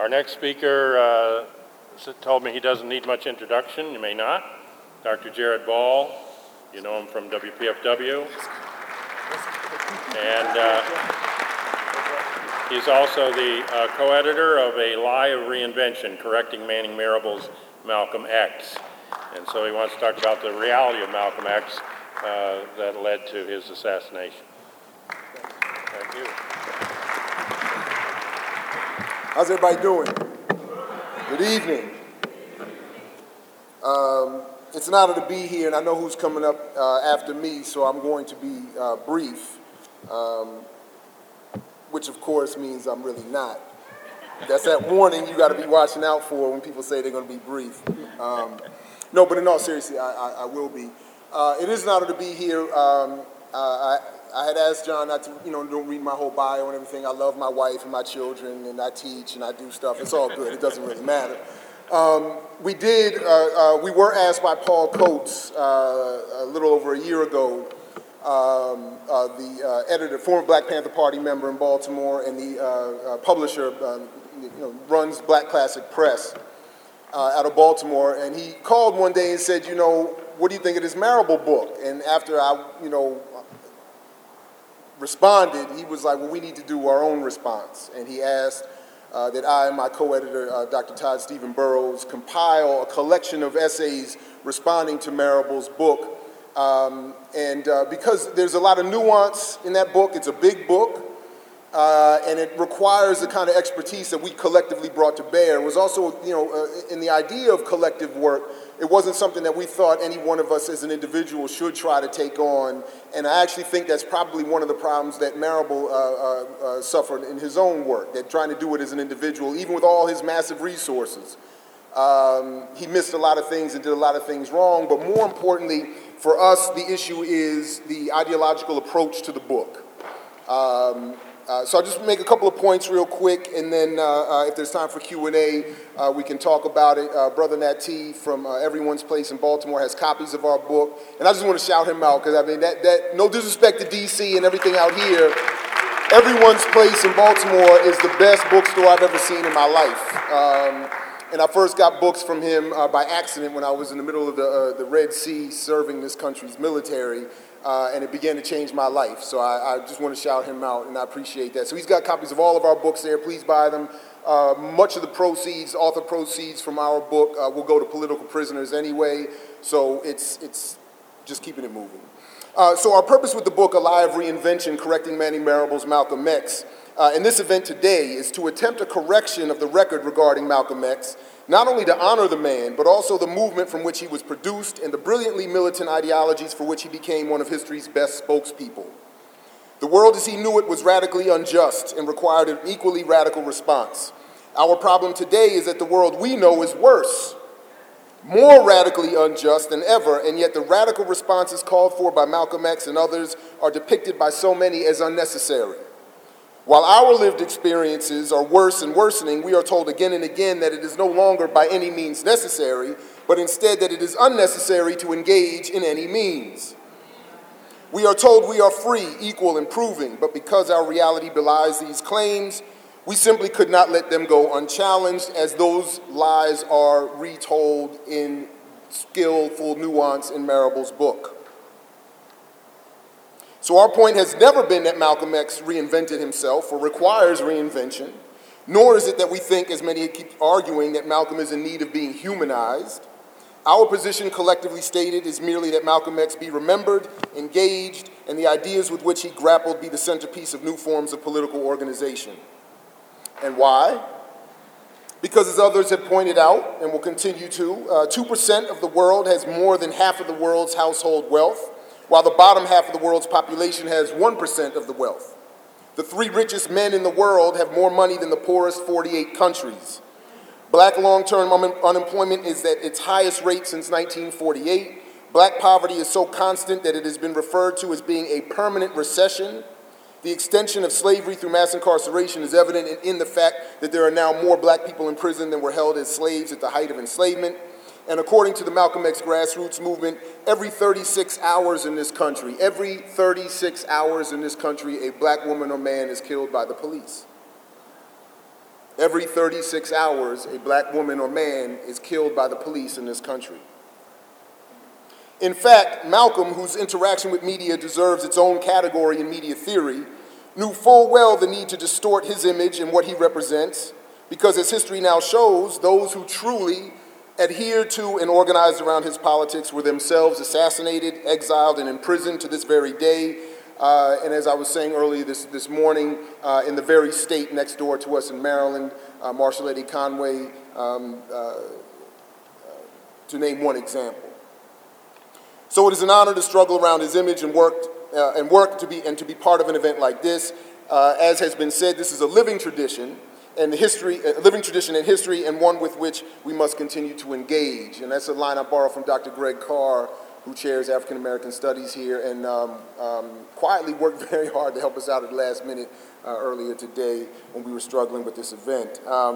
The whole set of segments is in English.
Our next speaker told me he doesn't need much introduction. You may not. Dr. Jared Ball. You know him from WPFW. And he's also the co-editor of A Lie of Reinvention, Correcting Manning Marable's Malcolm X. And so he wants to talk about the reality of Malcolm X that led to his assassination. Thank you. How's everybody doing? Good evening. It's an honor to be here, and I know who's coming up after me, so I'm going to be brief, which of course means I'm really not. That's that warning you got to be watching out for when people say they're going to be brief. No, but in all seriousness, I will be. It is an honor to be here. I had asked John not to, don't read my whole bio and everything. I love my wife and my children, and I teach and I do stuff. It's all good. It doesn't really matter. We were asked by Paul Coates a little over a year ago, the editor, former Black Panther Party member in Baltimore, and the publisher, runs Black Classic Press out of Baltimore, and he called one day and said, what do you think of this Marable book? And after I, responded, he was like, well, we need to do our own response. And he asked that I and my co-editor, Dr. Todd Stephen Burrows, compile a collection of essays responding to Marable's book. Because there's a lot of nuance in that book, it's a big book, and it requires the kind of expertise that we collectively brought to bear. It was also, in the idea of collective work, it wasn't something that we thought any one of us as an individual should try to take on. And I actually think that's probably one of the problems that Marable suffered in his own work, that trying to do it as an individual, even with all his massive resources. He missed a lot of things and did a lot of things wrong, but more importantly, for us, the issue is the ideological approach to the book. So I'll just make a couple of points real quick, and then if there's time for Q&A, we can talk about it. Brother Nat T from Everyone's Place in Baltimore has copies of our book, and I just want to shout him out, because that no disrespect to DC and everything out here, Everyone's Place in Baltimore is the best bookstore I've ever seen in my life. And I first got books from him by accident when I was in the middle of the Red Sea serving this country's military, and it began to change my life. So I just want to shout him out, and I appreciate that. So he's got copies of all of our books there. Please buy them. Much of the proceeds, author proceeds from our book will go to political prisoners anyway, so it's just keeping it moving. So our purpose with the book, A Lie of Reinvention, Correcting Manning Marable's Malcolm X, in this event today is to attempt a correction of the record regarding Malcolm X, not only to honor the man, but also the movement from which he was produced and the brilliantly militant ideologies for which he became one of history's best spokespeople. The world as he knew it was radically unjust and required an equally radical response. Our problem today is that the world we know is worse, more radically unjust than ever, and yet the radical responses called for by Malcolm X and others are depicted by so many as unnecessary. While our lived experiences are worse and worsening, we are told again and again that it is no longer by any means necessary, but instead that it is unnecessary to engage in any means. We are told we are free, equal, and proving, but because our reality belies these claims, we simply could not let them go unchallenged, as those lies are retold in skillful nuance in Marable's book. So our point has never been that Malcolm X reinvented himself or requires reinvention, nor is it that we think, as many keep arguing, that Malcolm is in need of being humanized. Our position, collectively stated, is merely that Malcolm X be remembered, engaged, and the ideas with which he grappled be the centerpiece of new forms of political organization. And why? Because, as others have pointed out, and will continue to, 2% of the world has more than half of the world's household wealth, while the bottom half of the world's population has 1% of the wealth. The 3 richest men in the world have more money than the poorest 48 countries. Black long-term unemployment is at its highest rate since 1948. Black poverty is so constant that it has been referred to as being a permanent recession. The extension of slavery through mass incarceration is evident in the fact that there are now more black people in prison than were held as slaves at the height of enslavement. And according to the Malcolm X grassroots movement, every 36 hours in this country, a black woman or man is killed by the police. Every 36 hours, a black woman or man is killed by the police in this country. In fact, Malcolm, whose interaction with media deserves its own category in media theory, knew full well the need to distort his image and what he represents, because as history now shows, those who truly adhered to and organized around his politics were themselves assassinated, exiled, and imprisoned to this very day. And as I was saying earlier this morning, in the very state next door to us in Maryland, Marshall Eddie Conway, to name one example. So it is an honor to struggle around his image and work to be part of an event like this. As has been said, this is a living tradition and history, and one with which we must continue to engage. And that's a line I borrowed from Dr. Greg Carr, who chairs African American Studies here, and quietly worked very hard to help us out at the last minute earlier today when we were struggling with this event.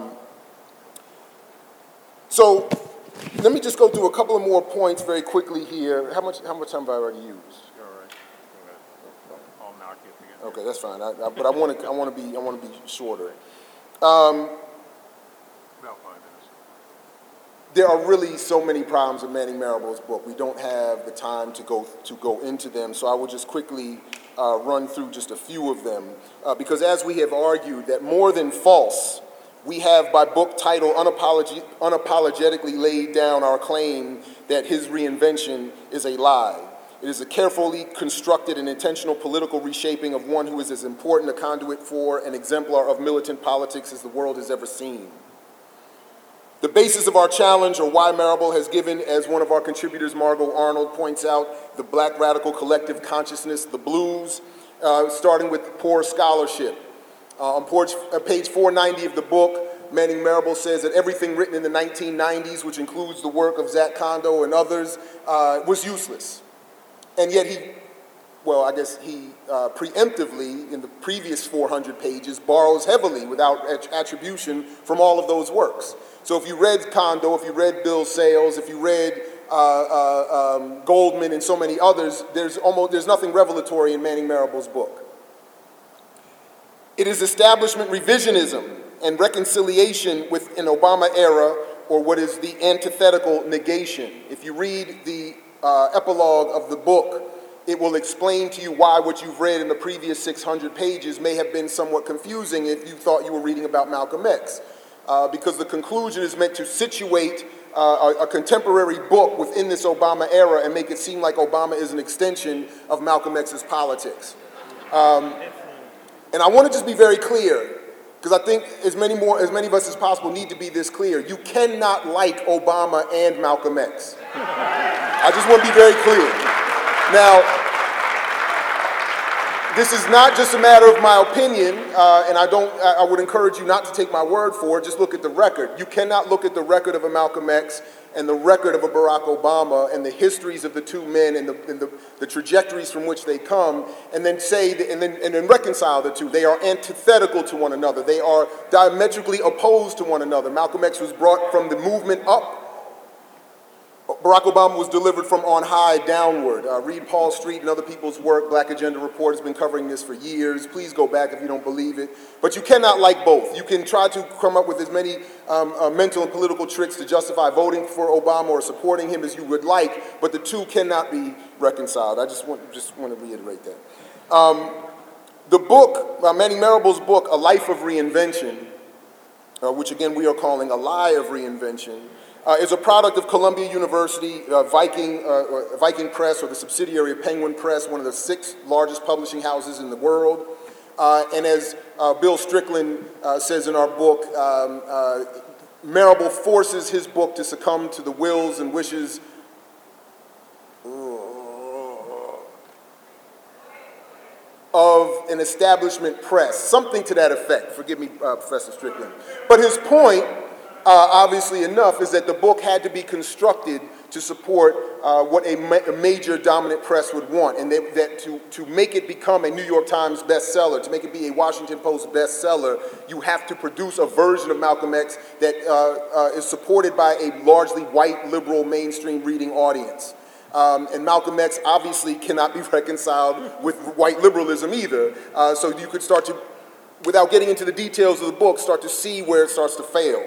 So let me just go through a couple of more points very quickly here. How much time have I already used? All right. I'll knock you if you get Okay, that's fine. But I want to be shorter. about 5 minutes. There are really so many problems with Manning Marable's book. We don't have the time to go into them, so I will just quickly run through just a few of them. Because as we have argued, that more than false, we have by book title unapologetically laid down our claim that his reinvention is a lie. It is a carefully constructed and intentional political reshaping of one who is as important a conduit for an exemplar of militant politics as the world has ever seen. The basis of our challenge, or why Marable has given, as one of our contributors, Margot Arnold, points out, the black radical collective consciousness, the blues, starting with poor scholarship. On page 490 of the book, Manning Marable says that everything written in the 1990s, which includes the work of Zach Kondo and others, was useless. And yet he preemptively, in the previous 400 pages, borrows heavily without attribution from all of those works. So if you read Kondo, if you read Bill Sales, if you read Goldman and so many others, there's nothing revelatory in Manning Marable's book. It is establishment revisionism and reconciliation with an Obama era, or what is the antithetical negation. If you read the epilogue of the book, it will explain to you why what you've read in the previous 600 pages may have been somewhat confusing if you thought you were reading about Malcolm X. Because the conclusion is meant to situate a contemporary book within this Obama era and make it seem like Obama is an extension of Malcolm X's politics. And I want to just be very clear, because I think as many of us as possible need to be this clear. You cannot like Obama and Malcolm X. I just want to be very clear. Now, this is not just a matter of my opinion, and I would encourage you not to take my word for it, just look at the record. You cannot look at the record of a Malcolm X and the record of a Barack Obama and the histories of the two men and the trajectories from which they come, and then then reconcile the two. They are antithetical to one another. They are diametrically opposed to one another. Malcolm X was brought from the movement up. Barack Obama was delivered from on high downward. Read Paul Street and other people's work. Black Agenda Report has been covering this for years. Please go back if you don't believe it. But you cannot like both. You can try to come up with as many mental and political tricks to justify voting for Obama or supporting him as you would like, but the two cannot be reconciled. I just want to reiterate that. The book, Manning Marable's book, A Life of Reinvention, which again we are calling A Lie of Reinvention, is a product of Columbia University, Viking Press, or the subsidiary of Penguin Press, one of the 6 largest publishing houses in the world. And as Bill Strickland says in our book, Marable forces his book to succumb to the wills and wishes of an establishment press, something to that effect. Forgive me, Professor Strickland. But his point, obviously enough, is that the book had to be constructed to support what a major dominant press would want, and that to make it become a New York Times bestseller, to make it be a Washington Post bestseller, you have to produce a version of Malcolm X that is supported by a largely white, liberal, mainstream reading audience. And Malcolm X obviously cannot be reconciled with white liberalism either, so you could start to without getting into the details of the book, start to see where it starts to fail.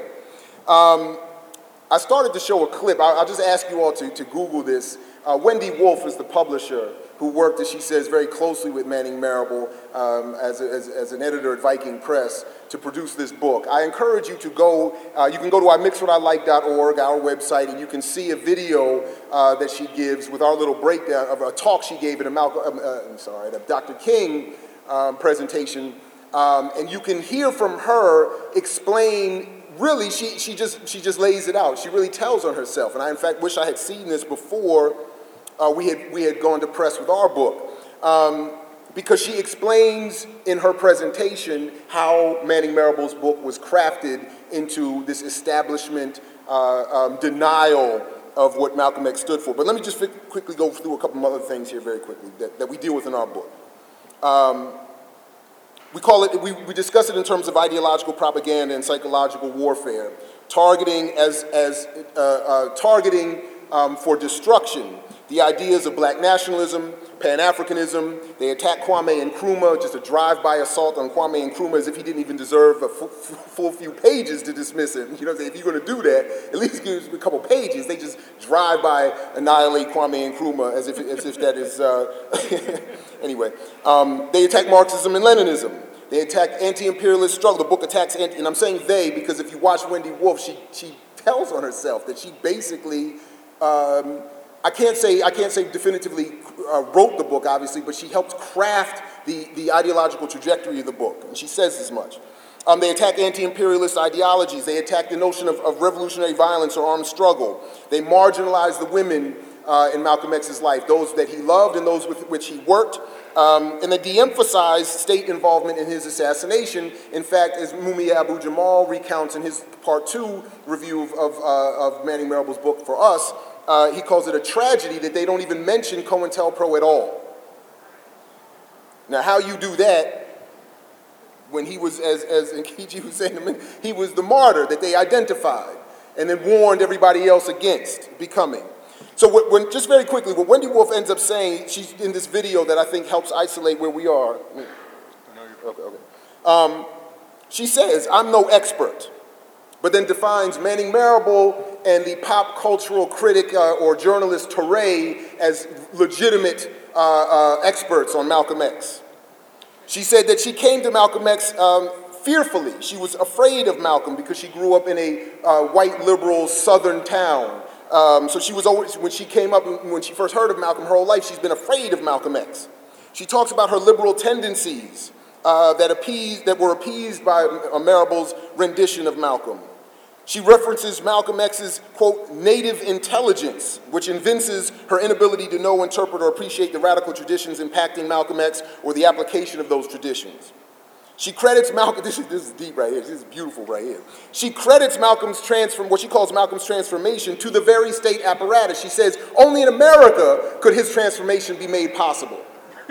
I started to show a clip. I'll just ask you all to Google this. Wendy Wolf is the publisher who worked, as she says, very closely with Manning Marable as an editor at Viking Press to produce this book. I encourage you to go, you can go to imixwhatilike.org, our website, and you can see a video that she gives with our little breakdown of a talk she gave at a Dr. King presentation. And you can hear from her explain. Really, she just lays it out. She really tells on herself. And I, in fact, wish I had seen this before we had gone to press with our book. Because she explains in her presentation how Manning Marable's book was crafted into this establishment denial of what Malcolm X stood for. But let me just quickly go through a couple of other things here very quickly that we deal with in our book. We call it, we discuss it in terms of ideological propaganda and psychological warfare, targeting for destruction the ideas of black nationalism, Pan-Africanism. They attack Kwame Nkrumah, just a drive-by assault on Kwame Nkrumah as if he didn't even deserve a full few pages to dismiss him. You know, if you're going to do that, at least give us a couple pages. They just drive-by annihilate Kwame Nkrumah as if that is, anyway. They attack Marxism and Leninism. They attack anti-imperialist struggle. The book attacks, and I'm saying they because if you watch Wendy Wolf, she tells on herself that she basically, I can't say definitively wrote the book, obviously, but she helped craft the ideological trajectory of the book, and she says as much. They attack anti-imperialist ideologies. They attack the notion of revolutionary violence or armed struggle. They marginalize the women in Malcolm X's life, those that he loved and those with which he worked. And they de-emphasize state involvement in his assassination. In fact, as Mumia Abu-Jamal recounts in his Part 2 review of Manning Marable's book for us, he calls it a tragedy that they don't even mention COINTELPRO at all. Now, how you do that when he was, as Nkiji was saying, he was the martyr that they identified and then warned everybody else against becoming. So when, just very quickly, what Wendy Wolf ends up saying, she's in this video that I think helps isolate where we are. She says, I'm no expert, but then defines Manning Marable and the pop cultural critic or journalist Touré as legitimate experts on Malcolm X. She said that she came to Malcolm X fearfully. She was afraid of Malcolm because she grew up in a white liberal southern town. So she was always, when she came up, when she first heard of Malcolm, her whole life, she's been afraid of Malcolm X. She talks about her liberal tendencies that were appeased by Marable's rendition of Malcolm. She references Malcolm X's, quote, native intelligence, which evinces her inability to know, interpret, or appreciate the radical traditions impacting Malcolm X or the application of those traditions. She credits Malcolm, this is deep right here, this is beautiful right here. She credits Malcolm's what she calls Malcolm's transformation to the very state apparatus. She says, only in America could his transformation be made possible.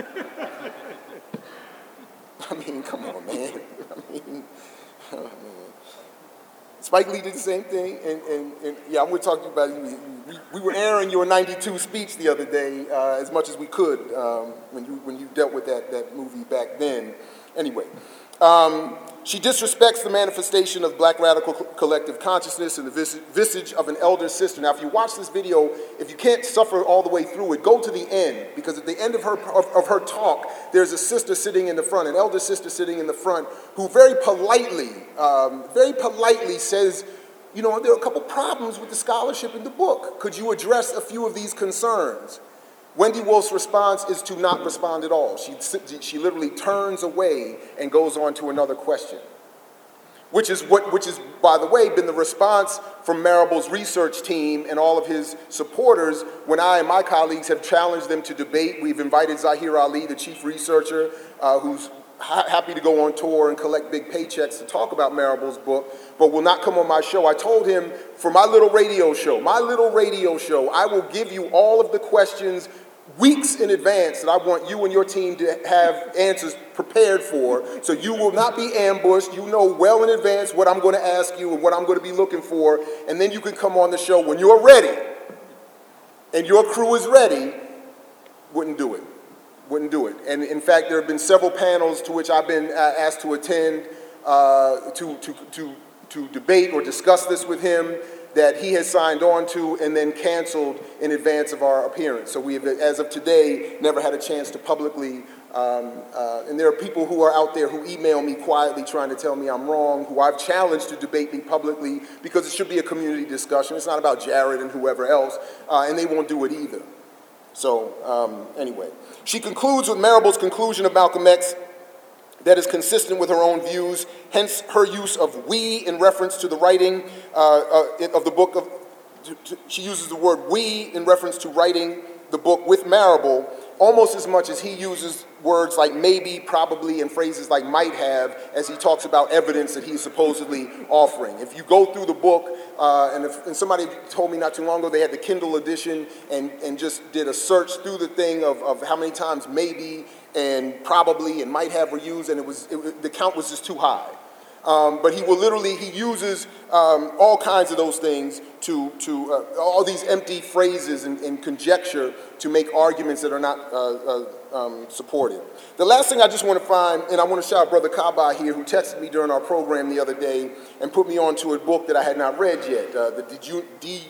I mean, come on, man. Spike Lee did the same thing, and yeah, I'm going to talk to you about it. We were airing your 92 speech the other day as much as we could when you dealt with that movie back then. Anyway, she disrespects the manifestation of black radical collective consciousness and the visage of an elder sister. Now, if you watch this video, if you can't suffer all the way through it, go to the end, because at the end of her talk, there's a sister sitting in the front, an elder sister sitting in the front, who very politely says, you know, there are a couple problems with the scholarship in the book. Could you address a few of these concerns? Wendy Wolf's response is to not respond at all. She literally turns away and goes on to another question, which is, by the way, been the response from Marable's research team and all of his supporters when I and my colleagues have challenged them to debate. We've invited Zahir Ali, the chief researcher, who's happy to go on tour and collect big paychecks to talk about Marable's book, but will not come on my show. I told him for my little radio show, I will give you all of the questions weeks in advance that I want you and your team to have answers prepared for, so you will not be ambushed. You know well in advance what I'm going to ask you and what I'm going to be looking for, and then you can come on the show when you're ready and your crew is ready. Wouldn't do it. Wouldn't do it. And in fact, there have been several panels to which I've been asked to attend to debate or discuss this with him that he has signed on to and then canceled in advance of our appearance. So we have, as of today, never had a chance to publicly, and there are people who are out there who email me quietly trying to tell me I'm wrong, who I've challenged to debate me publicly because it should be a community discussion. It's not about Jared and whoever else, and they won't do it either. So anyway, she concludes with Marable's conclusion of Malcolm X that is consistent with her own views, hence her use of "we" in reference to the writing of the book. She uses the word "we" in reference to writing the book with Marable, almost as much as he uses words like maybe, probably, and phrases like might have as he talks about evidence that he's supposedly offering. If you go through the book, and somebody told me not too long ago they had the Kindle edition and just did a search through the thing of how many times maybe and probably and might have were used, and the count was just too high. But he uses all kinds of those things to all these empty phrases and conjecture to make arguments that are not supported. The last thing I just want to find, and I want to shout out Brother Kaba here, who texted me during our program the other day and put me onto a book that I had not read yet, the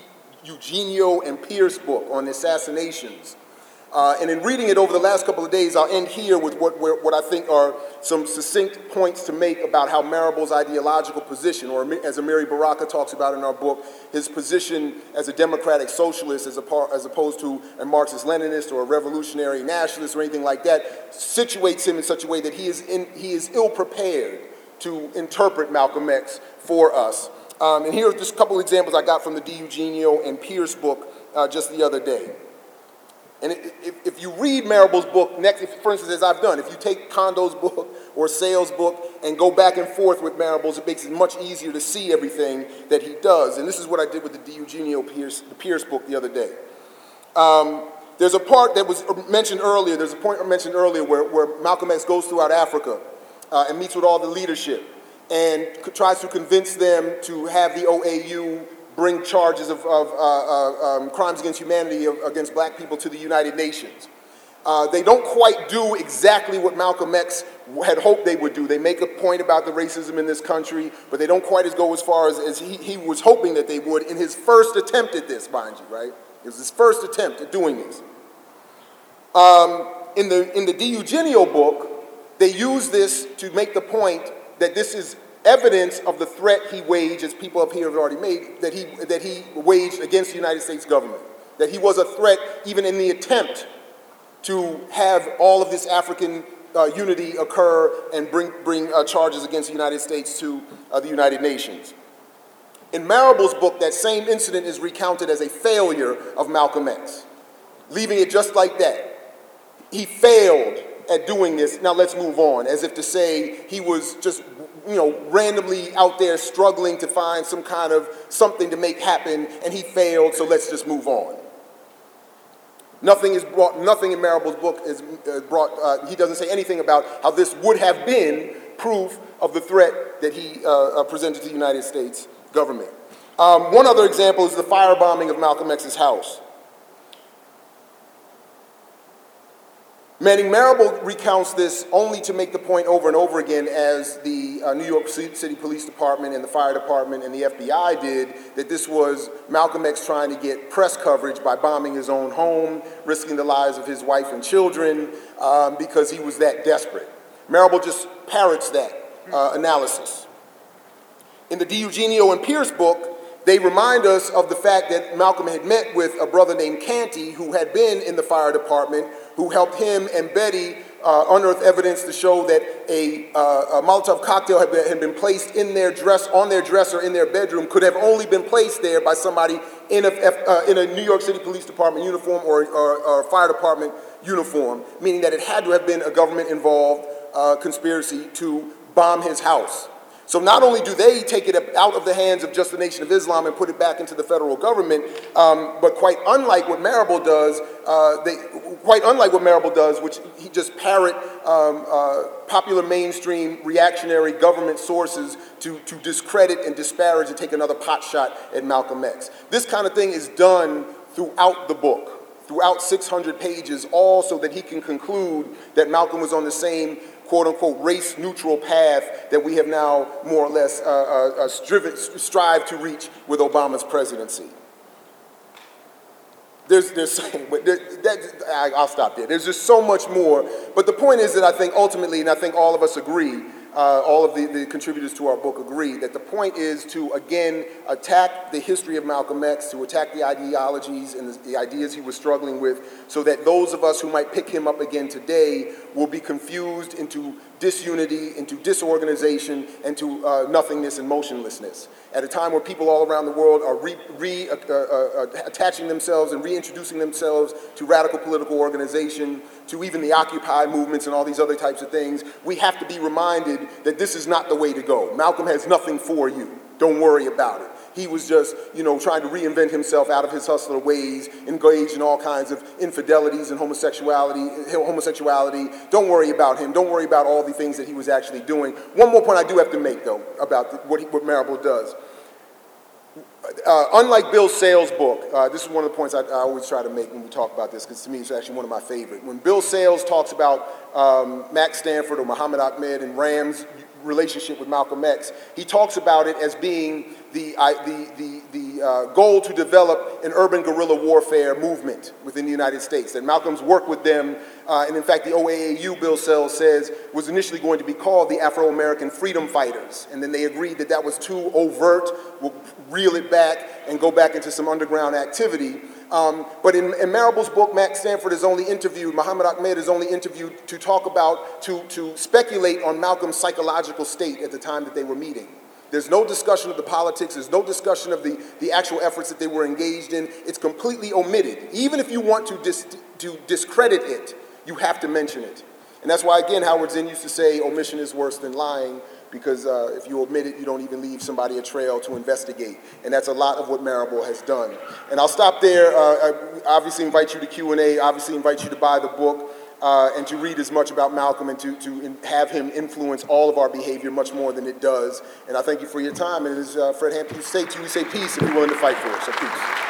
Eugenio and Pierce book on assassinations. And in reading it over the last couple of days, I'll end here with what I think are some succinct points to make about how Marable's ideological position, or as Amiri Baraka talks about in our book, his position as a democratic socialist as opposed to a Marxist-Leninist or a revolutionary nationalist or anything like that, situates him in such a way that he is ill-prepared to interpret Malcolm X for us. And here are just a couple examples I got from the Eugenio and Pierce book just the other day. And if you read Marable's book, for instance, as I've done, if you take Kondo's book or Sale's book and go back and forth with Marable's, it makes it much easier to see everything that he does. And this is what I did with the Eugenio Pierce book the other day. There's a part that was mentioned earlier, where Malcolm X goes throughout Africa and meets with all the leadership and tries to convince them to have the OAU bring charges of crimes against humanity against black people to the United Nations. They don't quite do exactly what Malcolm X had hoped they would do. They make a point about the racism in this country, but they don't quite go as far as he was hoping that they would in his first attempt at this, mind you, right? It was his first attempt at doing this. In the Eugenio book, they use this to make the point that this is evidence of the threat he waged, as people up here have already made, that he waged against the United States government. That he was a threat even in the attempt to have all of this African unity occur and bring charges against the United States to the United Nations. In Marable's book, that same incident is recounted as a failure of Malcolm X, leaving it just like that. He failed at doing this, now let's move on, as if to say he was just randomly out there struggling to find some kind of something to make happen, and he failed, so let's just move on. Nothing in Marable's book is brought, he doesn't say anything about how this would have been proof of the threat that he presented to the United States government. One other example is the firebombing of Malcolm X's house. Manning Marable recounts this only to make the point over and over again, as the New York City Police Department and the Fire Department and the FBI did, that this was Malcolm X trying to get press coverage by bombing his own home, risking the lives of his wife and children, because he was that desperate. Marable just parrots that analysis. In the Eugenio and Pierce book, they remind us of the fact that Malcolm had met with a brother named Canty, who had been in the fire department, who helped him and Betty unearth evidence to show that a Molotov cocktail had been placed on their dresser in their bedroom, could have only been placed there by somebody in a New York City Police Department uniform or fire department uniform, meaning that it had to have been a government-involved conspiracy to bomb his house. So not only do they take it out of the hands of just the Nation of Islam and put it back into the federal government, but quite unlike what Marable does, which he just parrot popular mainstream reactionary government sources to discredit and disparage and take another pot shot at Malcolm X. This kind of thing is done throughout the book. throughout 600 pages, all so that he can conclude that Malcolm was on the same quote-unquote race-neutral path that we have now more or less strived to reach with Obama's presidency. I'll stop there. There's just so much more. But the point is that I think ultimately, and I think all of us agree, all of the contributors to our book agree, that the point is to, again, attack the history of Malcolm X, to attack the ideologies and the ideas he was struggling with, so that those of us who might pick him up again today will be confused into disunity, into disorganization, and to nothingness and motionlessness. At a time where people all around the world are attaching themselves and reintroducing themselves to radical political organization, to even the Occupy movements and all these other types of things, we have to be reminded that this is not the way to go. Malcolm has nothing for you. Don't worry about it. He was just, trying to reinvent himself out of his hustler ways, engaged in all kinds of infidelities and homosexuality. Don't worry about him. Don't worry about all the things that he was actually doing. One more point I do have to make, though, about what Marable does. Unlike Bill Sales' book, this is one of the points I always try to make when we talk about this, because to me it's actually one of my favorite. When Bill Sales talks about Max Stanford or Muhammad Ahmed and Ram's relationship with Malcolm X, he talks about it as being the goal to develop an urban guerrilla warfare movement within the United States. That Malcolm's work with them, and in fact the OAAU, Bill Sells says, was initially going to be called the Afro-American Freedom Fighters, and then they agreed that that was too overt, we'll reel it back and go back into some underground activity. But in Marable's book, Max Stanford is only interviewed, Muhammad Ahmed is only interviewed to talk about, to speculate on Malcolm's psychological state at the time that they were meeting. There's no discussion of the politics, there's no discussion of the actual efforts that they were engaged in. It's completely omitted. Even if you want to discredit it, you have to mention it. And that's why, again, Howard Zinn used to say omission is worse than lying, because if you omit it, you don't even leave somebody a trail to investigate. And that's a lot of what Marable has done. And I'll stop there. I obviously invite you to Q&A, obviously invite you to buy the book and to read as much about Malcolm and to have him influence all of our behavior much more than it does. And I thank you for your time. And as Fred Hampton used to say to you, we say peace if you're willing to fight for it. So peace.